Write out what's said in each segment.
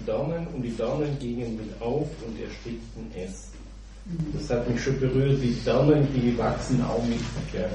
Dornen und die Dornen gingen mit auf und erstickten es. Das hat mich schon berührt, die Dornen, die wachsen auch mit.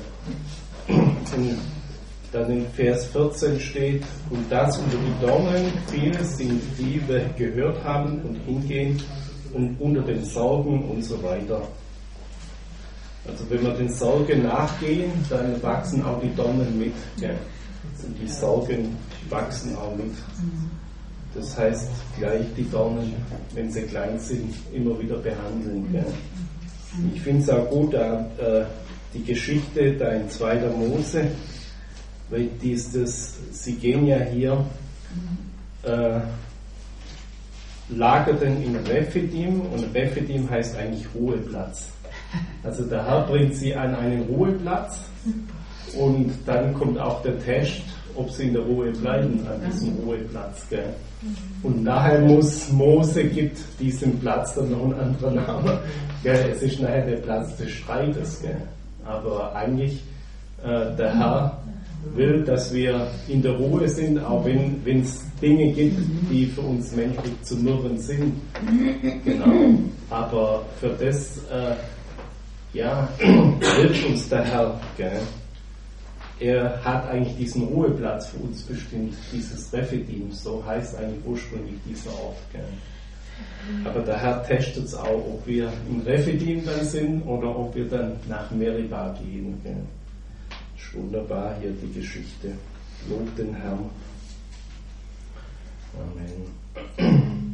Und dann in Vers 14 steht, und das unter die Dornen viele sind die, wir gehört haben und hingehen und unter den Sorgen und so weiter. Also wenn wir den Sorgen nachgehen, dann wachsen auch die Dornen mit. Und die Sorgen wachsen auch mit. Das heißt, gleich die Dornen, wenn sie klein sind, immer wieder behandeln. Ich finde es auch gut, die Geschichte da in 2. Mose, weil sie gehen ja hier, lagerten in Rephidim, und Rephidim heißt eigentlich Ruheplatz. Also der Herr bringt sie an einen Ruheplatz und dann kommt auch der Test, ob sie in der Ruhe bleiben an diesem Ruheplatz. Und nachher gibt diesem Platz dann noch einen anderen Namen. Es ist nachher der Platz des Streites. Aber eigentlich der Herr will, dass wir in der Ruhe sind, auch wenn es Dinge gibt, die für uns menschlich zu murren sind. Genau. Aber für das hilft uns der Herr. Er hat eigentlich diesen Ruheplatz für uns bestimmt, dieses Rephidim, so heißt eigentlich ursprünglich dieser Ort. Aber der Herr testet es auch, ob wir in Rephidim dann sind oder ob wir dann nach Meribah gehen. Ist wunderbar hier die Geschichte. Lob den Herrn. Amen.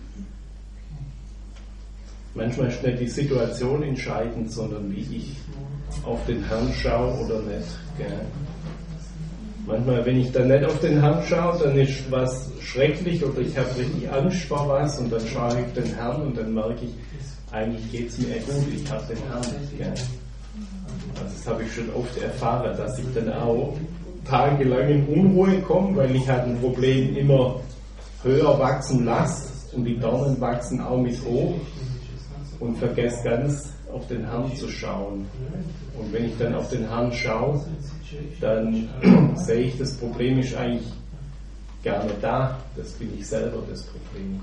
Manchmal ist nicht die Situation entscheidend, sondern wie ich auf den Herrn schaue oder nicht. Manchmal, wenn ich dann nicht auf den Herrn schaue, dann ist was schrecklich oder ich habe richtig Angst vor was und dann schaue ich auf den Herrn und dann merke ich, eigentlich geht es mir gut, ich habe den Herrn nicht. Also das habe ich schon oft erfahren, dass ich dann auch tagelang in Unruhe komme, weil ich halt ein Problem immer höher wachsen lasse und die Dornen wachsen auch mit hoch und vergesse ganz auf den Herrn zu schauen. Und wenn ich dann auf den Herrn schaue, dann sehe ich, das Problem ist eigentlich gar nicht da, das bin ich selber, das Problem.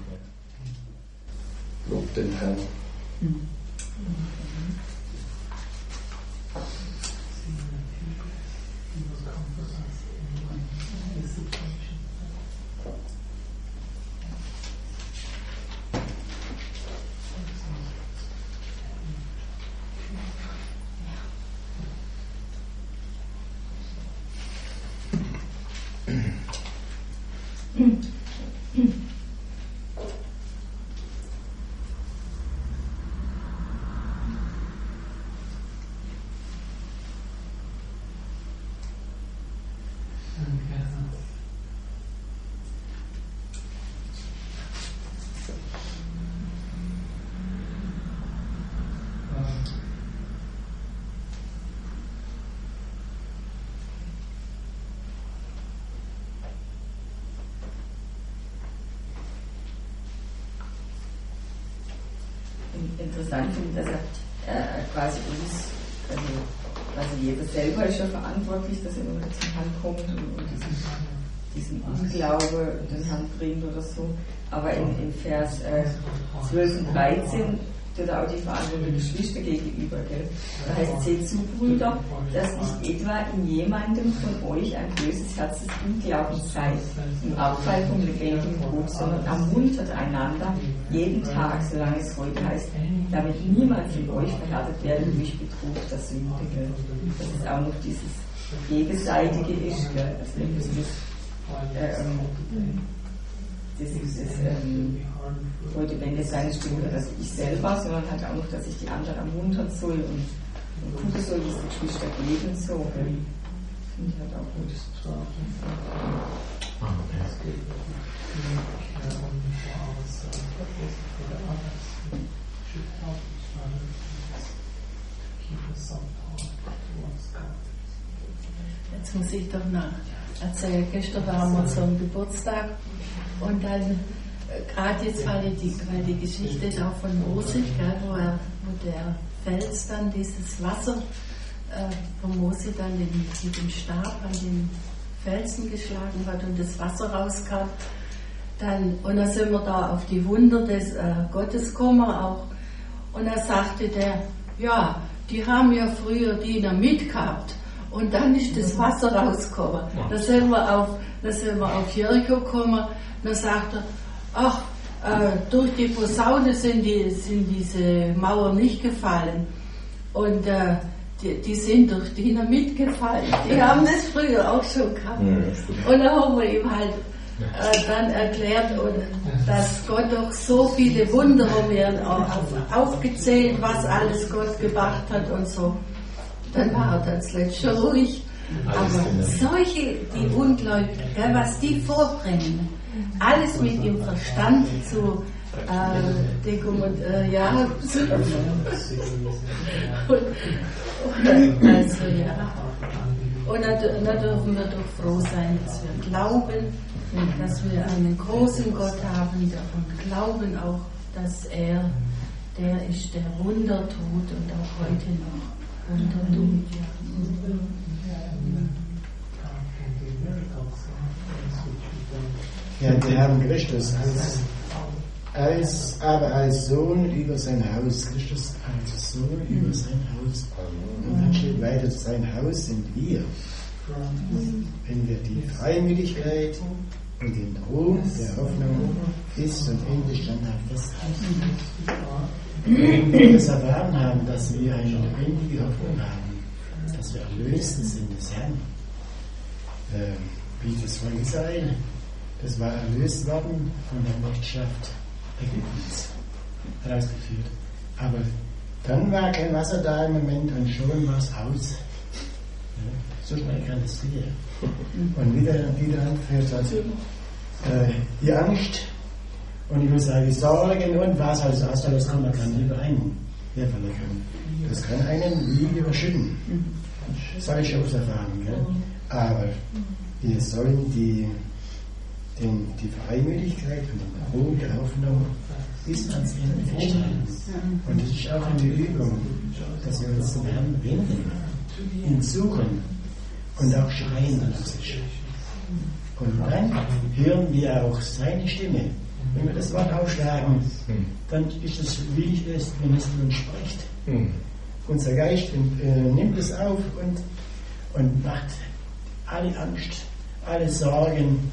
Lob den Herrn. Interessant finde, dass er quasi uns, also jeder selber ist ja verantwortlich, dass er immer zum Herrn kommt und diesen Unglaube den Herrn bringt oder so. Aber in Vers 12 und 13 tut er auch die Verantwortung der Geschwister gegenüber. Gell? Da heißt, seht zu, Brüder, dass nicht etwa in jemandem von euch ein böses Herz des Unglaubens seid, im Abfall vom lebendigen Gott, sondern ermuntert einander jeden Tag, solange es heute heißt, damit niemand von euch verhärtet werde durch Betrug der Sünde. Gell? Das ist auch noch dieses Gegenseitige ist. Gell? Also heute, wenn es sein stimmt, dass ich selber, sondern halt auch noch, dass ich die anderen ermuntern soll und gucken soll, wie es die Geschwister geben soll. Finde ich halt auch gut. Jetzt muss ich doch noch erzählen, gestern waren wir so am Geburtstag und dann gerade jetzt, weil die Geschichte ist auch von Mose, wo der Fels dann dieses Wasser von Mose dann mit dem Stab an den Felsen geschlagen hat und das Wasser rauskam. Und dann sind wir da auf die Wunder des Gottes gekommen auch. Und dann sagte der, ja, die haben ja früher Diener mitgehabt. Und dann ist das Wasser rausgekommen. Da sind wir auf Jericho gekommen. Dann sagt er, ach, durch die Posaune sind diese Mauern nicht gefallen. Und die sind durch Dynamit gefallen. Die haben das früher auch schon gehabt. Und da haben wir ihm halt dann erklärt, dass Gott doch so viele Wunder werden aufgezählt, was alles Gott gemacht hat und so. Dann war er dann zuletzt schon ruhig. Aber solche, die Ungläubigen, was die vorbringen, alles mit dem Verstand zu Und dann dürfen wir doch froh sein, dass wir glauben, dass wir einen großen Gott haben und glauben auch, dass er der ist, der Wunder tut und auch heute noch Wunder tut. Ja, der Herr Christus aber als Sohn über sein Haus. Christus als Sohn über sein Haus. Und dann steht weiter, sein Haus sind wir. Wenn wir die Freimütigkeit und den Ruhm der Hoffnung ist und endlich standhaft festhalten. Wenn wir das erfahren haben, dass wir eine lebendige Hoffnung haben, dass wir erlöst sind des Herrn, wie das Volk Israel, das war erlöst worden von der Knechtschaft Ägyptens, herausgeführt. Aber dann war kein Wasser da im Moment und schon war es aus. Ja, so schnell kann es gehen. Und wieder anführt hat die Angst und ich muss sagen, die Sorgen und was alles aus, das kann man über einen herfallen können. Das kann einen wie überschütten. Das habe ich schon erfahren. Gell? Aber wir sollen die Freimütigkeit und den Ruhm der Hoffnung bis ans Ende festhalten. Und das ist auch eine Übung, dass wir uns zum Herrn wenden, ihn suchen und auch schreien danach sich. Und dann hören wir auch seine Stimme. Wenn wir das Wort aufschlagen, dann ist es, wie es ist, wenn es zu uns spricht. Unser Geist nimmt es auf und macht alle Angst, alle Sorgen,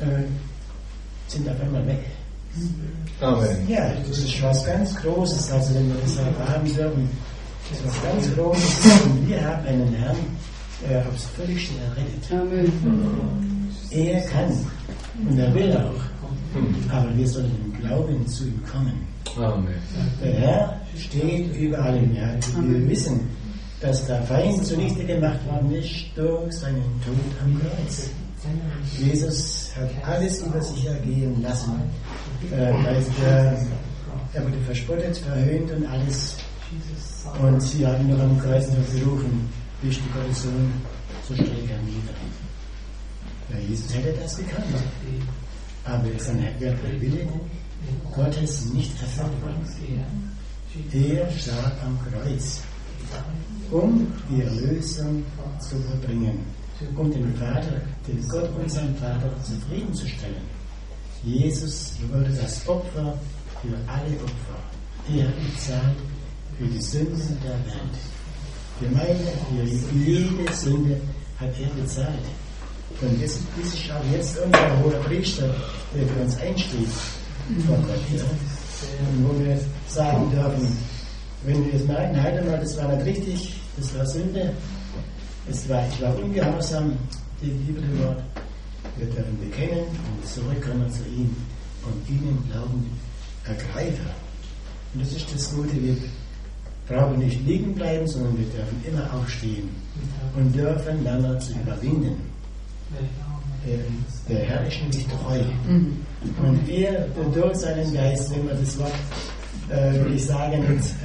sind auf einmal weg. Amen. Ja, das ist was ganz Großes, also wenn wir das erfahren dürfen, das ist was ganz Großes und wir haben einen Herrn, der aufs Völligste errettet. Amen. Er kann und er will auch, aber wir sollen im Glauben zu ihm kommen. Amen. Der Herr steht über allem. Ja. Wir wissen, dass der Feind zunichte gemacht worden ist durch seinen Tod am Kreuz. Jesus hat alles über sich ergehen lassen. Er wurde verspottet, verhöhnt und alles. Und sie haben noch am Kreuz noch gerufen, bist du Gottes Sohn, so streck er nieder. Ja, Jesus hätte das gekannt. Aber sein Wille Gottes nicht erfüllt worden. Er starb am Kreuz, um die Erlösung zu vollbringen, um den Gott, unseren Vater, zufriedenzustellen. Jesus wurde das Opfer für alle Opfer. Er hat bezahlt für die Sünden der Welt. Für für jede Sünde hat er bezahlt. Und das ist auch jetzt unser hoher Priester, der für uns einsteht vor Gott. Und wo wir sagen dürfen, wenn wir es merken, halt einmal, das war nicht richtig, das war Sünde, ich war ungehorsam gegenüber dem Wort. Wir dürfen bekennen und zurückkommen zu ihm und ihnen Glauben ergreifen. Und das ist das Gute, wir brauchen nicht liegen bleiben, sondern wir dürfen immer aufstehen und dürfen einander zu überwinden. Der Herr ist nämlich treu. Und er durch seinen Geist, wenn wir das Wort, würde ich sagen, jetzt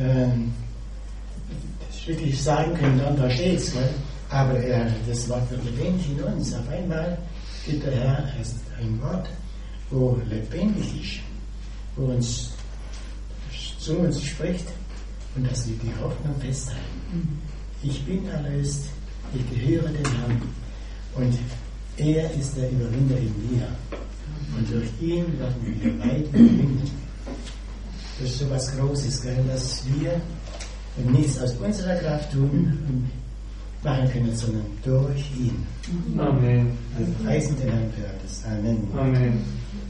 wirklich sagen können, dann da steht es, aber das Wort wird lebendig in uns. Auf einmal gibt der Herr ein Wort, wo lebendig ist, wo uns zu uns spricht und dass wir die Hoffnung festhalten. Ich bin erlöst, ich gehöre dem Herrn und Er ist der Überwinder in mir. Und durch ihn werden wir weit überwinden. Das ist so was Großes, gell, dass wir nichts aus unserer Kraft tun und machen können, sondern durch ihn. Amen. Also preisen den Herrn für das. Amen. Amen.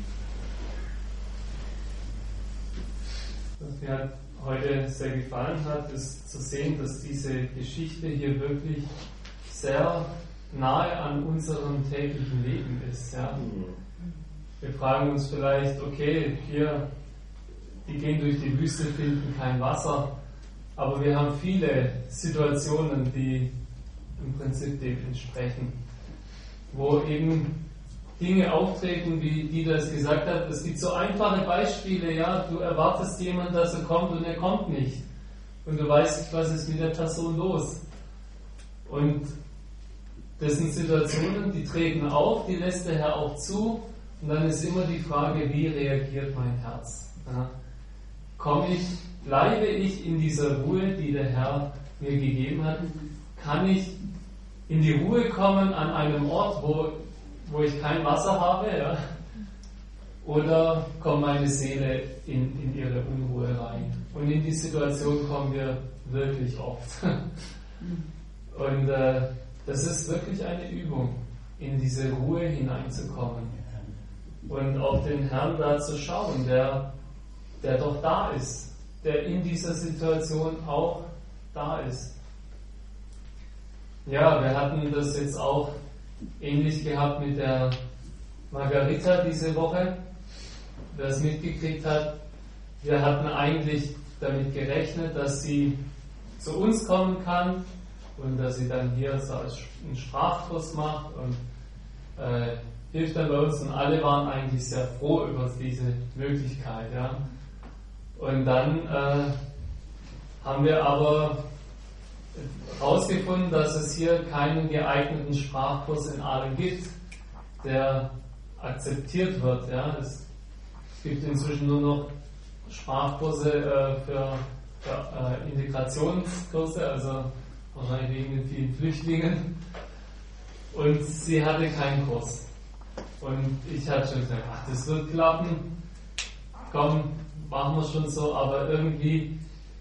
Was mir heute sehr gefallen hat, ist zu sehen, dass diese Geschichte hier wirklich sehr nahe an unserem täglichen Leben ist. Ja? Wir fragen uns vielleicht, okay, hier, die gehen durch die Wüste, finden kein Wasser, aber wir haben viele Situationen, die im Prinzip dem entsprechen, wo eben Dinge auftreten, wie Dieter es gesagt hat. Es gibt so einfache Beispiele, ja, du erwartest jemanden, dass er kommt und er kommt nicht. Und du weißt nicht, was ist mit der Person los. Und das sind Situationen, die treten auf, die lässt der Herr auch zu. Und dann ist immer die Frage, wie reagiert mein Herz? Ja, bleibe ich in dieser Ruhe, die der Herr mir gegeben hat? Kann ich in die Ruhe kommen an einem Ort, wo ich kein Wasser habe? Ja? Oder kommt meine Seele in ihre Unruhe rein? Und in die Situation kommen wir wirklich oft. Und das ist wirklich eine Übung, in diese Ruhe hineinzukommen. Und auf den Herrn da zu schauen, der doch da ist, der in dieser Situation auch da ist. Ja, wir hatten das jetzt auch ähnlich gehabt mit der Margarita diese Woche. Wer es mitgekriegt hat, wir hatten eigentlich damit gerechnet, dass sie zu uns kommen kann und dass sie dann hier so einen Sprachkurs macht und hilft dann bei uns, und alle waren eigentlich sehr froh über diese Möglichkeit. Ja. Und dann haben wir aber herausgefunden, dass es hier keinen geeigneten Sprachkurs in Aalen gibt, der akzeptiert wird. Ja. Es gibt inzwischen nur noch Sprachkurse für Integrationskurse, also wahrscheinlich wegen den vielen Flüchtlingen. Und sie hatte keinen Kurs. Und ich hatte schon gesagt, ach, das wird klappen, komm, machen wir schon so, aber irgendwie,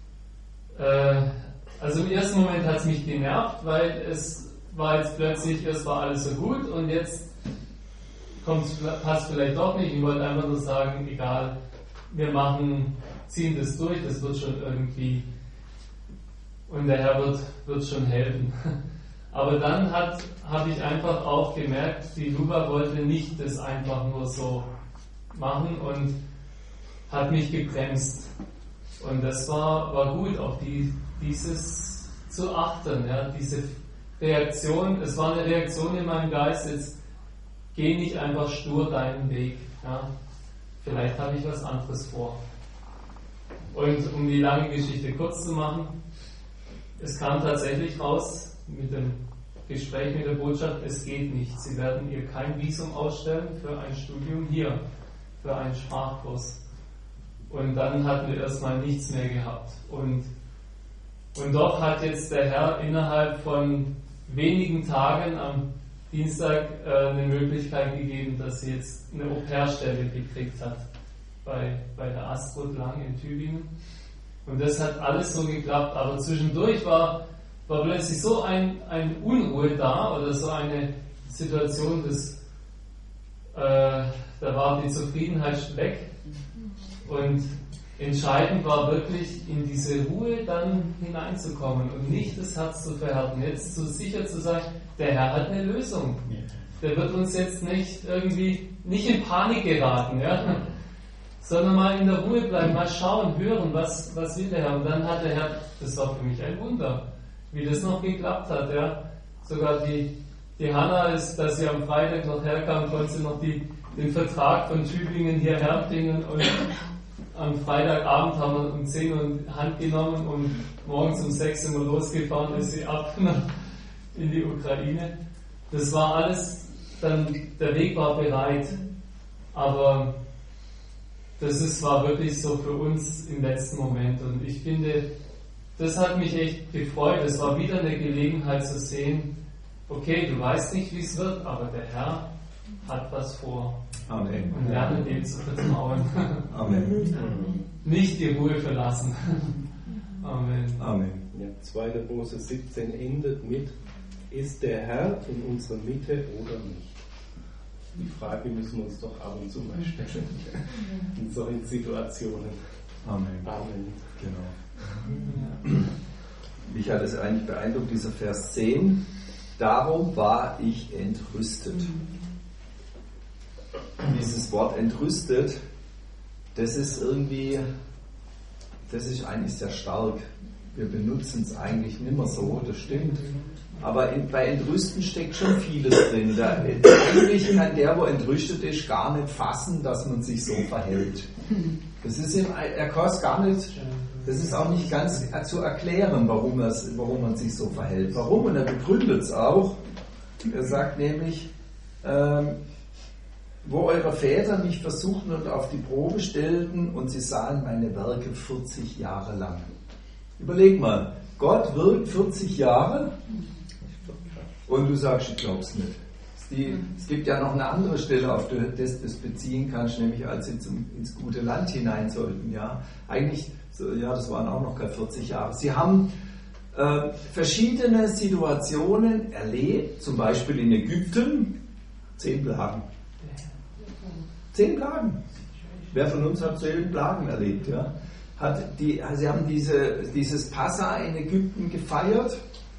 also im ersten Moment hat es mich genervt, weil es war jetzt plötzlich, es war alles so gut und jetzt passt vielleicht doch nicht. Ich wollte einfach nur sagen, egal, wir ziehen das durch, das wird schon irgendwie, und der Herr wird schon helfen. Aber dann habe ich einfach auch gemerkt, die Luba wollte nicht das einfach nur so machen und hat mich gebremst. Und das war gut, auf dieses zu achten, ja, diese Reaktion. Es war eine Reaktion in meinem Geist, jetzt geh nicht einfach stur deinen Weg. Ja. Vielleicht habe ich was anderes vor. Und um die lange Geschichte kurz zu machen, es kam tatsächlich raus mit dem Gespräch mit der Botschaft, es geht nicht. Sie werden ihr kein Visum ausstellen für ein Studium hier, für einen Sprachkurs. Und dann hatten wir erstmal nichts mehr gehabt. Und doch hat jetzt der Herr innerhalb von wenigen Tagen am Dienstag eine Möglichkeit gegeben, dass sie jetzt eine Au-pair-Stelle gekriegt hat bei der Astrud Lang in Tübingen. Und das hat alles so geklappt, aber zwischendurch war plötzlich so eine Unruhe da oder so eine Situation, da war die Zufriedenheit weg. Und entscheidend war wirklich, in diese Ruhe dann hineinzukommen und nicht das Herz zu verhärten. Jetzt so sicher zu sein, der Herr hat eine Lösung. Der wird uns jetzt nicht in Panik geraten, ja? Sondern mal in der Ruhe bleiben, mal schauen, hören, was will der Herr. Und dann hat der Herr, das war für mich ein Wunder, wie das noch geklappt hat. Ja? Sogar die Hanna, dass sie am Freitag noch herkam, konnte sie noch den Vertrag von Tübingen hierher bringen, und am Freitagabend haben wir um 10 Uhr in Hand genommen und morgens um 6 Uhr losgefahren, ist sie ab in die Ukraine. Das war alles, dann der Weg war bereit, aber war wirklich so für uns im letzten Moment, und ich finde, das hat mich echt gefreut. Es war wieder eine Gelegenheit zu sehen, okay, du weißt nicht, wie es wird, aber der Herr hat was vor. Amen. Und lerne dem zu vertrauen. Amen. Nicht die Ruhe verlassen. Amen. Amen. Ja, 2. Mose 17 endet mit: Ist der Herr in unserer Mitte oder nicht? Die Frage müssen wir uns doch ab und zu mal stellen in solchen Situationen. Amen. Amen. Genau. Mich hat es eigentlich beeindruckt, dieser Vers 10. Darum war ich entrüstet. Dieses Wort entrüstet, das ist eigentlich sehr stark. Wir benutzen es eigentlich nicht mehr so, das stimmt. Aber bei Entrüsten steckt schon vieles drin. Eigentlich kann der, wo entrüstet ist, gar nicht fassen, dass man sich so verhält. Das ist gar nicht, das ist auch nicht ganz zu erklären, warum man sich so verhält. Warum? Und er begründet es auch. Er sagt nämlich, wo eure Väter mich versuchten und auf die Probe stellten und sie sahen meine Werke 40 Jahre lang. Überleg mal, Gott wirkt 40 Jahre und du sagst, ich glaub's nicht. Es gibt ja noch eine andere Stelle, auf die du das beziehen kannst, nämlich als sie ins gute Land hinein sollten. Ja, eigentlich, das waren auch noch keine 40 Jahre. Sie haben verschiedene Situationen erlebt, zum Beispiel in Ägypten, 10 Plagen. 10 Plagen. Wer von uns hat 10 Plagen erlebt? Ja? Sie haben dieses Passa in Ägypten gefeiert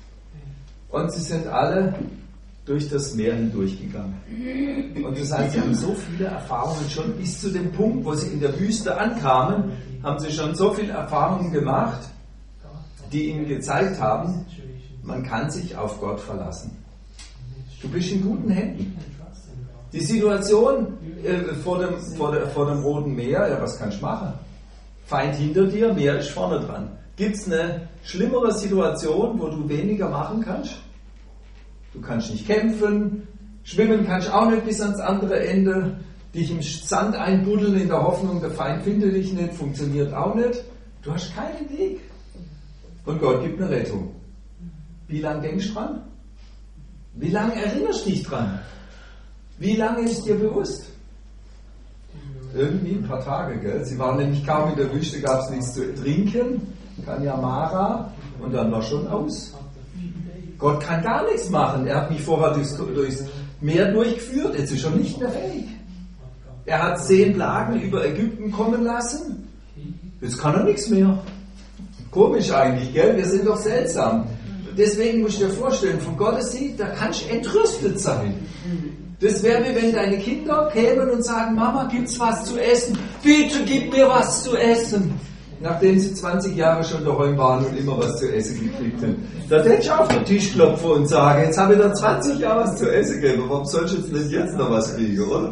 und sie sind alle durch das Meer hindurchgegangen. Und das heißt, sie haben so viele Erfahrungen schon bis zu dem Punkt, wo sie in der Wüste ankamen, haben sie schon so viele Erfahrungen gemacht, die ihnen gezeigt haben, man kann sich auf Gott verlassen. Du bist in guten Händen. Die Situation vor dem Roten Meer, ja, was kannst du machen? Feind hinter dir, Meer ist vorne dran. Gibt es eine schlimmere Situation, wo du weniger machen kannst? Du kannst nicht kämpfen, schwimmen kannst du auch nicht bis ans andere Ende, dich im Sand einbuddeln in der Hoffnung, der Feind findet dich nicht, funktioniert auch nicht. Du hast keinen Weg. Und Gott gibt eine Rettung. Wie lange denkst du dran? Wie lange erinnerst du dich dran? Wie lange ist dir bewusst? Irgendwie ein paar Tage, gell? Sie waren nämlich kaum in der Wüste, gab es nichts zu trinken, Kanyamara, und dann war schon aus. Gott kann gar nichts machen. Er hat mich vorher durchs Meer durchgeführt, jetzt ist er nicht mehr fähig. Er hat 10 Plagen über Ägypten kommen lassen, jetzt kann er nichts mehr. Komisch eigentlich, gell? Wir sind doch seltsam. Deswegen musst du dir vorstellen, von Gottes Sicht, da kannst du entrüstet sein. Das wäre wie wenn deine Kinder kämen und sagen, Mama, gibt's was zu essen? Bitte gib mir was zu essen. Nachdem sie 20 Jahre schon daheim waren und immer was zu essen gekriegt haben. Da hätte ich auf den Tisch klopfen und sagen, jetzt habe ich da 20 Jahre was zu essen gegeben, warum sollst du jetzt noch was kriegen, oder?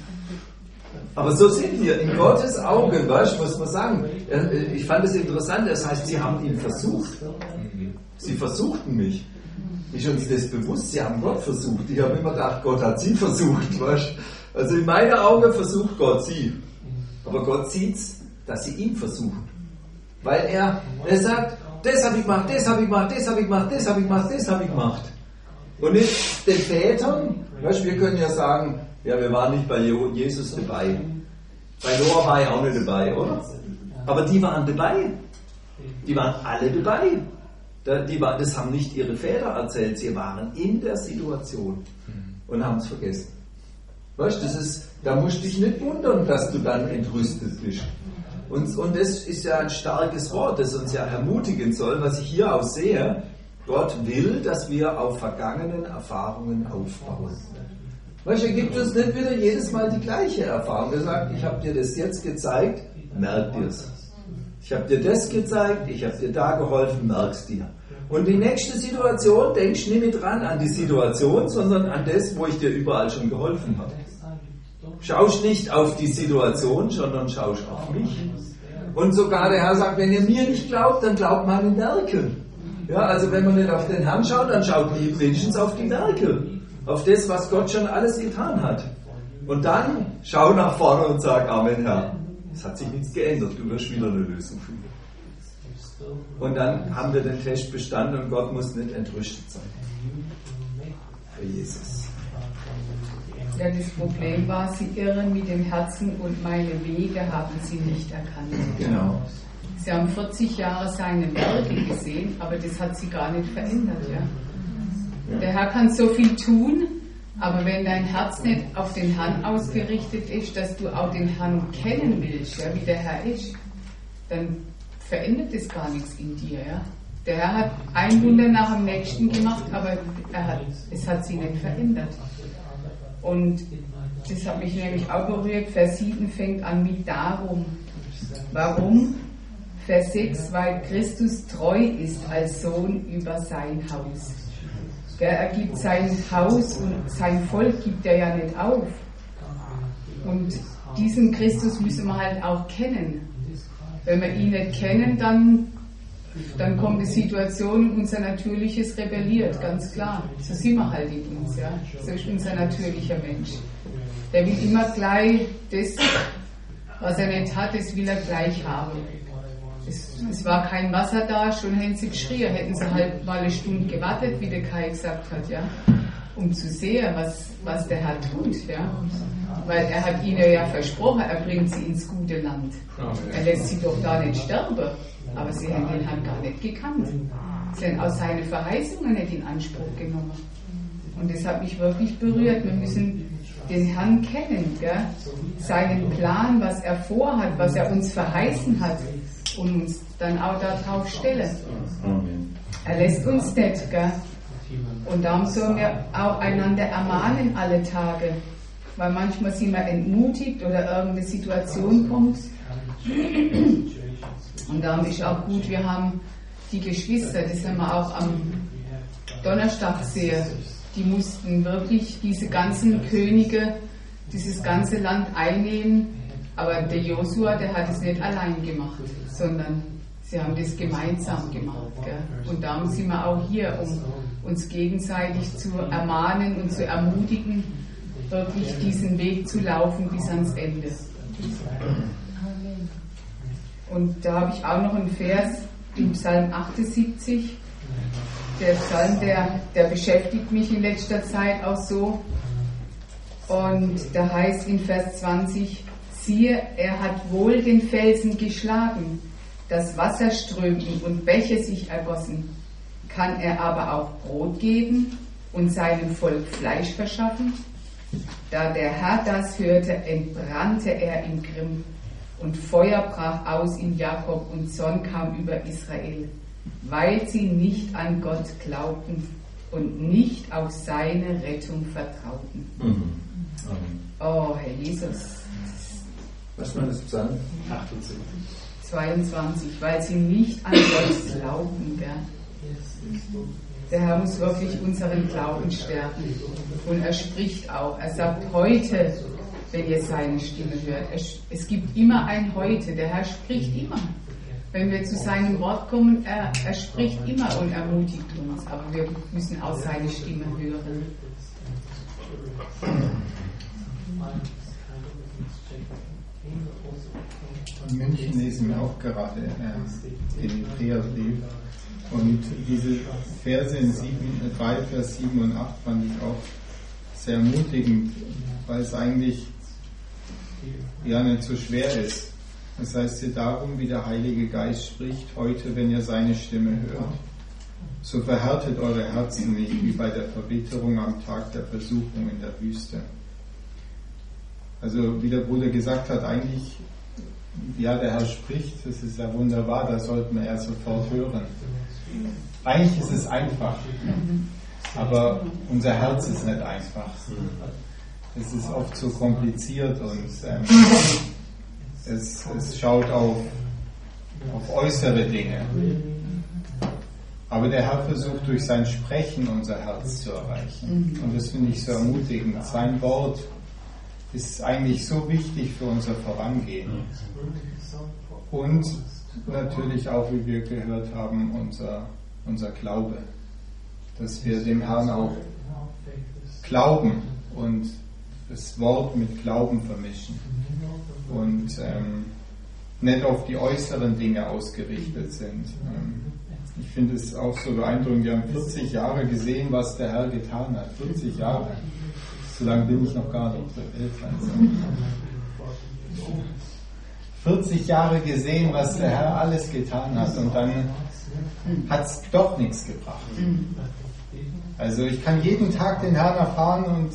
Aber so sind wir in Gottes Augen, weißt du, muss man sagen. Ich fand es interessant, das heißt, sie haben ihn versucht. Sie versuchten mich. Ist uns das bewusst? Sie haben Gott versucht. Ich habe immer gedacht, Gott hat sie versucht. Weißt? Also in meinen Augen versucht Gott sie. Aber Gott sieht es, dass sie ihn versuchen. Weil er sagt, das habe ich gemacht, das habe ich gemacht, das habe ich gemacht, das habe ich gemacht, das habe ich gemacht. Und nicht den Vätern, weißt, wir können ja sagen, ja, wir waren nicht bei Jesus dabei. Bei Noah war ich auch nicht dabei, oder? Aber die waren dabei. Die waren alle dabei. Das haben nicht ihre Väter erzählt, sie waren in der Situation und haben es vergessen. Weißt du, da musst du dich nicht wundern, dass du dann entrüstet bist. Und das ist ja ein starkes Wort, das uns ja ermutigen soll, was ich hier auch sehe. Gott will, dass wir auf vergangenen Erfahrungen aufbauen. Weißt du, er gibt uns nicht wieder jedes Mal die gleiche Erfahrung. Er sagt, ich habe dir das jetzt gezeigt, merk dir es. Ich habe dir das gezeigt, ich habe dir da geholfen, merkst dir. Und die nächste Situation, denkst nicht mit dran an die Situation, sondern an das, wo ich dir überall schon geholfen habe. Schaust nicht auf die Situation, sondern schaust auf mich. Und sogar der Herr sagt, wenn ihr mir nicht glaubt, dann glaubt meinen Werken. Ja, also wenn man nicht auf den Herrn schaut, dann schaut wenigstens auf die Werke. Auf das, was Gott schon alles getan hat. Und dann schau nach vorne und sag, Amen, Herr. Es hat sich nichts geändert, du wirst wieder eine Lösung finden. Und dann haben wir den Test bestanden und Gott muss nicht entrüstet sein. für Jesus. Ja, das Problem war, sie irren mit dem Herzen und meine Wege haben sie nicht erkannt. Genau. Sie haben 40 Jahre seine Werke gesehen, aber das hat sie gar nicht verändert. Ja? Der Herr kann so viel tun, aber wenn dein Herz nicht auf den Herrn ausgerichtet ist, dass du auch den Herrn kennen willst, ja, wie der Herr ist, dann verändert das gar nichts in dir. Ja? Der Herr hat ein Wunder nach dem nächsten gemacht, aber es hat sie nicht verändert. Und das hat mich nämlich auch berührt. Vers 7 fängt an mit darum. Warum? Vers 6, weil Christus treu ist als Sohn über sein Haus. Er gibt sein Haus und sein Volk gibt er ja nicht auf. Und diesen Christus müssen wir halt auch kennen. Wenn wir ihn nicht kennen, dann kommt die Situation, unser Natürliches rebelliert, ganz klar. So sind wir halt in uns, ja. So ist unser natürlicher Mensch. Der will immer gleich das, was er nicht hat, das will er gleich haben. Es war kein Wasser da, schon hätten sie geschrien, hätten sie halt mal eine Stunde gewartet, wie der Kai gesagt hat, ja, um zu sehen, was der Herr tut, ja. Weil er hat ihnen ja versprochen, er bringt sie ins gute Land. Er lässt sie doch da nicht sterben. Aber sie haben den Herrn gar nicht gekannt. Sie haben auch seine Verheißungen nicht in Anspruch genommen. Und das hat mich wirklich berührt. Wir müssen den Herrn kennen, gell? Seinen Plan, was er vorhat, was er uns verheißen hat und uns dann auch darauf stellen. Er lässt uns nicht. Gell? Und darum sollen wir auch einander ermahnen alle Tage. Weil manchmal sind wir entmutigt oder irgendeine Situation kommt. Und darum ist auch gut, wir haben die Geschwister, das haben wir auch am Donnerstag gesehen, die mussten wirklich diese ganzen Könige, dieses ganze Land einnehmen, aber der Josua, der hat es nicht allein gemacht, sondern sie haben das gemeinsam gemacht. Gell? Und darum sind wir auch hier, um uns gegenseitig zu ermahnen und zu ermutigen, wirklich diesen Weg zu laufen bis ans Ende. Und da habe ich auch noch einen Vers im Psalm 78. Der Psalm, der beschäftigt mich in letzter Zeit auch so. Und da heißt in Vers 20, siehe, er hat wohl den Felsen geschlagen, das Wasser strömten und Bäche sich ergossen. Kann er aber auch Brot geben und seinem Volk Fleisch verschaffen? Da der Herr das hörte, entbrannte er in Grimm. Und Feuer brach aus in Jakob und Zorn kam über Israel, weil sie nicht an Gott glaubten und nicht auf seine Rettung vertrauten. Oh, Herr Jesus. Was war das Psalm? 22, weil sie nicht an Gott glauben. Gell? Der Herr muss wirklich unseren Glauben stärken. Und er spricht auch. Er sagt heute, wenn ihr seine Stimme hört. Es gibt immer ein Heute. Der Herr spricht immer. Wenn wir zu seinem Wort kommen, er spricht immer und ermutigt uns. Aber wir müssen auch seine Stimme hören. In München lesen wir auch gerade den Hebräerbrief. Und diese Verse in 3, Vers 7 und 8 fand ich auch sehr ermutigend, weil es eigentlich ja nicht so schwer ist. Das heißt hier darum, wie der Heilige Geist spricht, heute, wenn ihr seine Stimme hört. So verhärtet eure Herzen nicht, wie bei der Verbitterung am Tag der Versuchung in der Wüste. Also wie der Bruder gesagt hat, eigentlich, ja, der Herr spricht, das ist ja wunderbar, das sollten wir ja sofort hören. Eigentlich ist es einfach, aber unser Herz ist nicht einfach. Es ist oft so kompliziert und es schaut auf äußere Dinge. Aber der Herr versucht durch sein Sprechen unser Herz zu erreichen. Und das finde ich so ermutigend. Sein Wort ist eigentlich so wichtig für unser Vorangehen. Und natürlich auch, wie wir gehört haben, unser Glaube. Dass wir dem Herrn auch glauben und das Wort mit Glauben vermischen. Und nicht auf die äußeren Dinge ausgerichtet sind. Ich finde es auch so beeindruckend, wir haben 40 Jahre gesehen, was der Herr getan hat. 40 Jahre. So lange bin ich noch gar nicht auf der Welt. 40 Jahre gesehen, was der Herr alles getan hat, und dann hat es doch nichts gebracht. Also ich kann jeden Tag den Herrn erfahren, und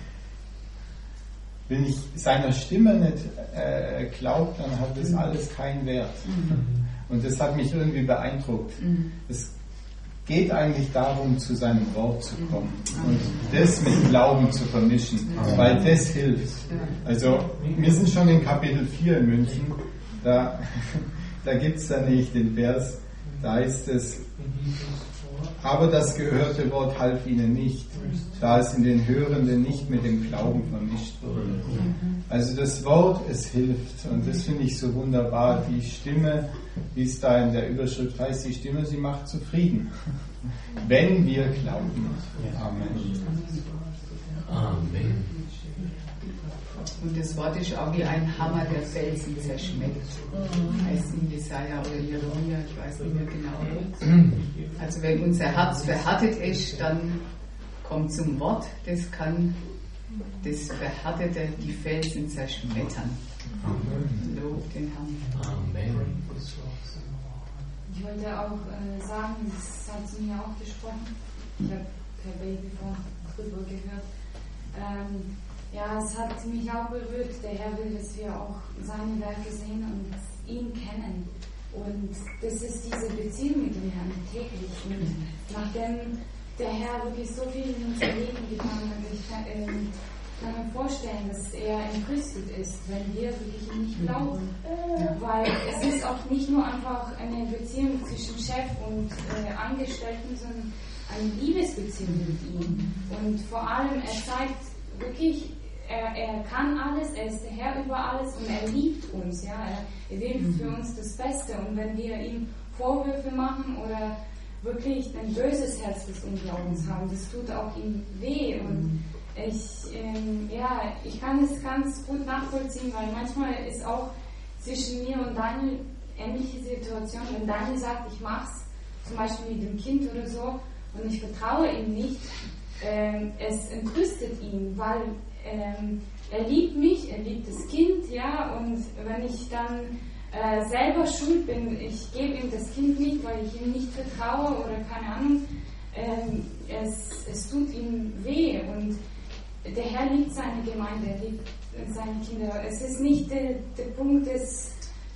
wenn ich seiner Stimme nicht glaube, dann hat das alles keinen Wert. Und das hat mich irgendwie beeindruckt. Es geht eigentlich darum, zu seinem Wort zu kommen und das mit Glauben zu vermischen, weil das hilft. Also wir sind schon in Kapitel 4 in München, da gibt es dann nicht den Vers, da heißt es: Aber das gehörte Wort half ihnen nicht, da es in den Hörenden nicht mit dem Glauben vermischt wurde. Also das Wort, es hilft, und das finde ich so wunderbar. Die Stimme, wie es da in der Überschrift heißt, die Stimme, sie macht zufrieden, wenn wir glauben. Amen. Amen. Und das Wort ist auch wie ein Hammer, der Felsen zerschmeckt. Heißt in Jesaja oder Jeremia, ich weiß nicht mehr genau. Also wenn unser Herz verhärtet ist, dann kommt zum Wort, das kann das Verhärtete, die Felsen zerschmettern. Lob den Herrn. Amen. Ich wollte auch sagen, das hat zu mir auch gesprochen. Ich habe per Baby drüber gehört. Ja, es hat mich auch berührt. Der Herr will, dass wir auch seine Werke sehen und ihn kennen. Und das ist diese Beziehung mit dem Herrn täglich. Und nachdem der Herr wirklich so viel in unser Leben getan hat, ich kann mir vorstellen, dass er entrüstet ist, wenn wir wirklich ihm nicht glauben. Weil es ist auch nicht nur einfach eine Beziehung zwischen Chef und Angestellten, sondern eine Liebesbeziehung mit ihm. Und vor allem, er zeigt wirklich, er kann alles, er ist der Herr über alles und er liebt uns. Ja? Er will für uns das Beste. Und wenn wir ihm Vorwürfe machen oder wirklich ein böses Herz des Unglaubens haben, das tut auch ihm weh. Und ich kann es ganz gut nachvollziehen, weil manchmal ist auch zwischen mir und Daniel ähnliche Situation, wenn Daniel sagt, ich mach's, zum Beispiel mit dem Kind oder so, und ich vertraue ihm nicht, es entrüstet ihn, weil er liebt mich, er liebt das Kind, ja, und wenn ich dann selber schuld bin, ich gebe ihm das Kind nicht, weil ich ihm nicht vertraue oder keine Ahnung, es tut ihm weh. Und der Herr liebt seine Gemeinde, er liebt seine Kinder. Es ist nicht der Punkt, dass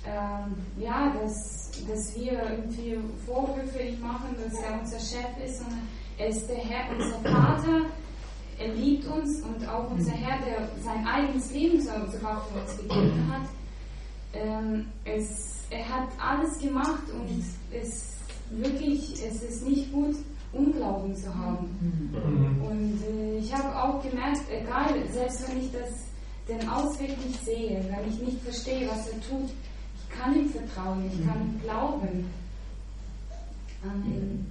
wir irgendwie Vorwürfe ihm machen, dass er unser Chef ist, sondern er ist der Herr, unser Vater. Er liebt uns, und auch unser Herr, der sein eigenes Leben sogar für uns gegeben hat. Er hat alles gemacht, und es ist nicht gut, Unglauben zu haben. Und ich habe auch gemerkt, egal, selbst wenn ich den Ausweg nicht sehe, wenn ich nicht verstehe, was er tut, ich kann ihm vertrauen, ich kann ihm glauben. Amen.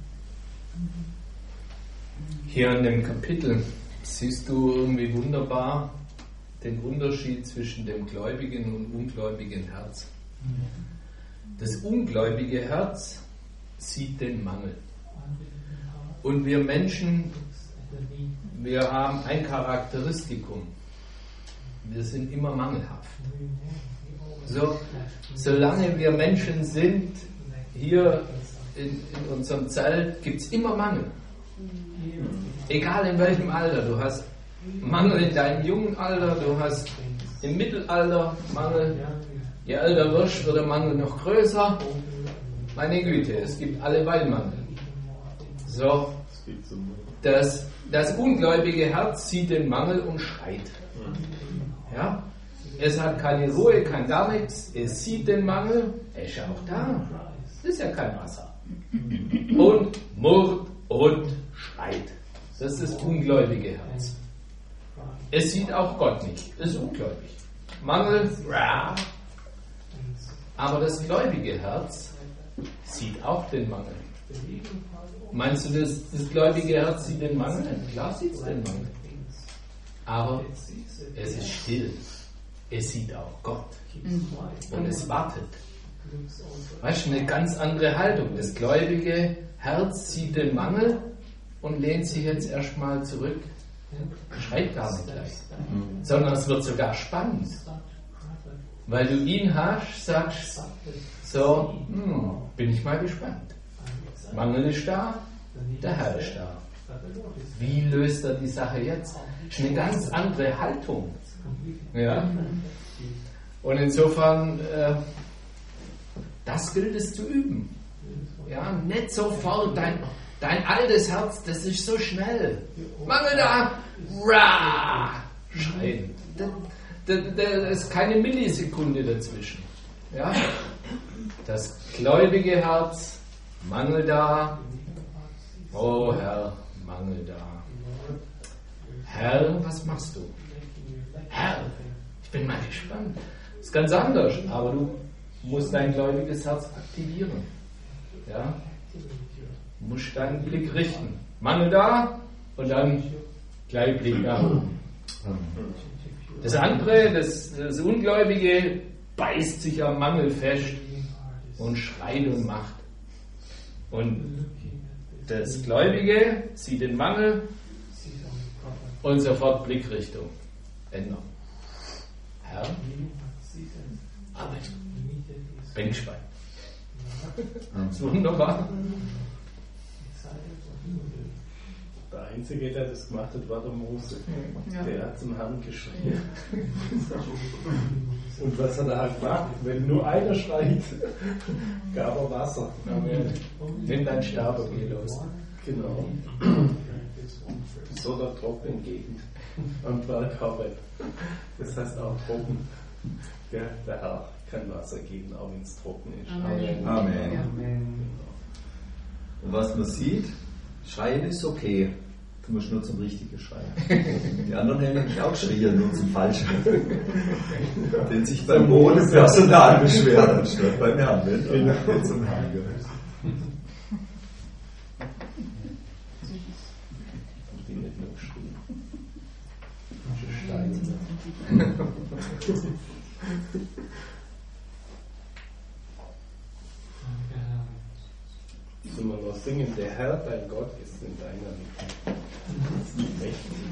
Hier in dem Kapitel siehst du irgendwie wunderbar den Unterschied zwischen dem gläubigen und ungläubigen Herz. Das ungläubige Herz sieht den Mangel. Und wir Menschen, wir haben ein Charakteristikum. Wir sind immer mangelhaft. Solange wir Menschen sind, hier in unserem Zelt, gibt es immer Mangel. Egal in welchem Alter. Du hast Mangel in deinem jungen Alter, du hast im Mittelalter Mangel. Je älter wirst, wird der Mangel noch größer. Meine Güte, es gibt alleweil Mangel. So, das ungläubige Herz sieht den Mangel und schreit. Ja? Es hat keine Ruhe, kann gar nichts. Es sieht den Mangel, er ist ja auch da. Das ist ja kein Wasser. Und murrt und schreit. Das ist das ungläubige Herz. Es sieht auch Gott nicht. Es ist ungläubig. Mangel, aber das gläubige Herz sieht auch den Mangel. Meinst du, das gläubige Herz sieht den Mangel? Klar sieht es den Mangel. Aber es ist still. Es sieht auch Gott. Und es wartet. Weißt du, eine ganz andere Haltung. Das gläubige Herz sieht den Mangel und lehnt sich jetzt erstmal zurück. Schreit gar nicht gleich. Sondern es wird sogar spannend. Weil du ihn hast, sagst so, bin ich mal gespannt. Mangel ist da, der Herr ist da. Wie löst er die Sache jetzt? Das ist eine ganz andere Haltung. Ja? Und insofern, das gilt es zu üben. Ja? Nicht sofort dein altes Herz, das ist so schnell. Mangel da, rah, schreien. Da ist keine Millisekunde dazwischen. Ja? Das gläubige Herz, Mangel da, oh Herr, Mangel da. Herr, was machst du? Herr, ich bin mal gespannt. Das ist ganz anders, aber du musst dein gläubiges Herz aktivieren. Ja? Du musst deinen Blick richten. Mangel da und dann gleich Blick nach oben. Das andere, das Ungläubige, beißt sich am Mangel fest und schreit und macht. Und das Gläubige sieht den Mangel und sofort Blickrichtung ändern. Herr, aber ich bin gespannt. Das ist wunderbar. Der Einzige, der das gemacht hat, war der Mose. Ja. Der hat zum Herrn geschrien. Und was hat er halt gemacht? Wenn nur einer schreit, gab er Wasser. Amen. Nimm deinen Stab und geh los. Genau. So der trockenen Gegend am Berg Horeb. Das heißt auch trocken. Ja, der Herr kann Wasser geben, auch wenn es trocken ist. Amen. Amen. Amen. Und was man sieht, Schreien ist okay. Du musst nur zum richtigen Schreien. Die anderen haben nämlich auch geschrien, nur zum Falschen. Den sich beim Bodenpersonal beschweren, anstatt beim Herrn. Nicht zum Herrn. Die nicht nur geschrien. Sollen wir noch singen? Der Herr, dein Gott, ist in deiner Mitte. Mächtig.